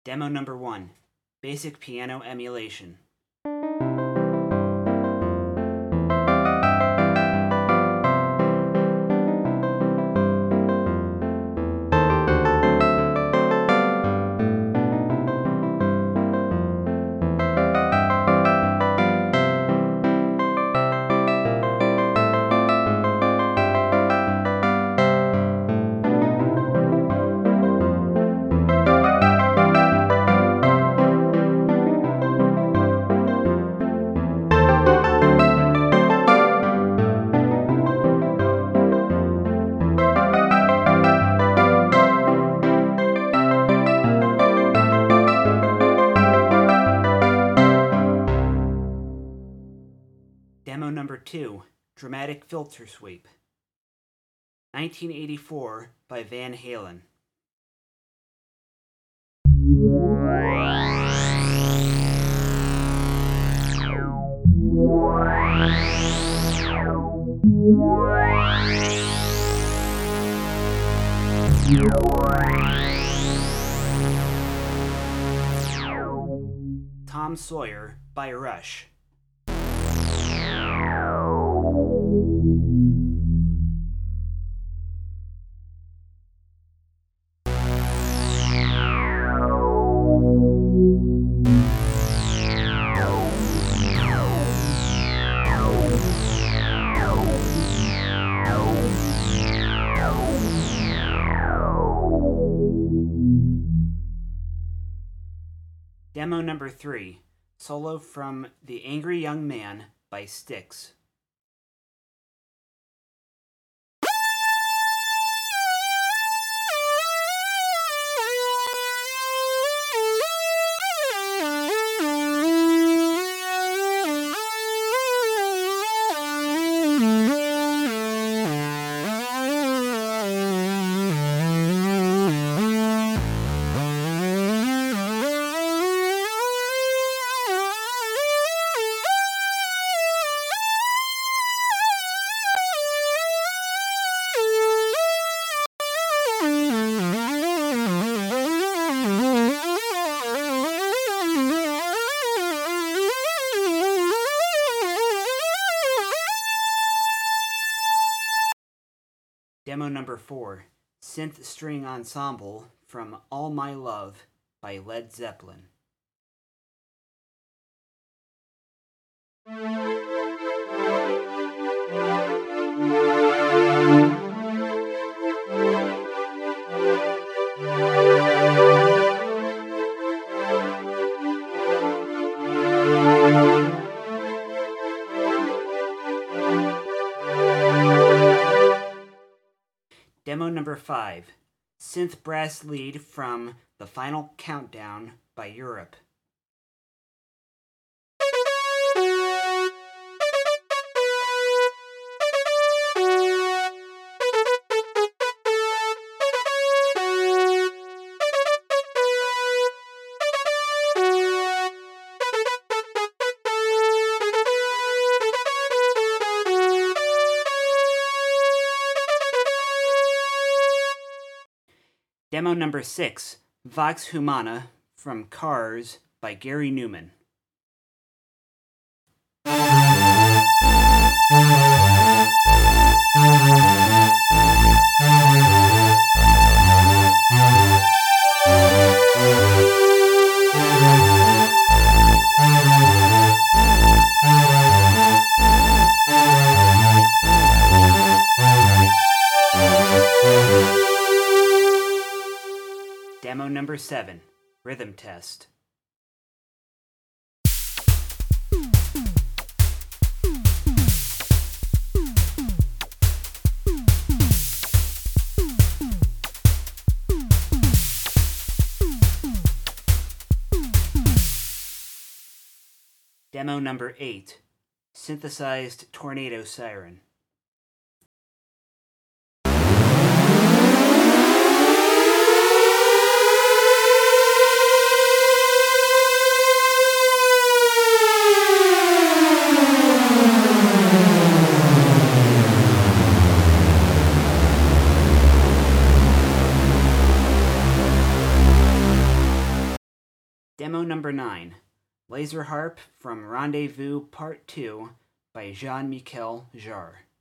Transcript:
Demo number 1. Basic piano emulation. Demo number 2. Dramatic filter sweep. 1984 by Van Halen. Tom Sawyer by Rush. Demo number 3. Solo from The Angry Young Man by Styx. Demo number 4. Synth String Ensemble from All My Love by Led Zeppelin. Demo number 5. Synth Brass Lead from The Final Countdown by Europe. Demo number 6. Vox Humana from Cars by Gary Newman. Demo number 7. Rhythm Test. Demo number 8. Synthesized Tornado Siren. Demo number 9, Laser Harp from Rendezvous Part 2 by Jean-Michel Jarre.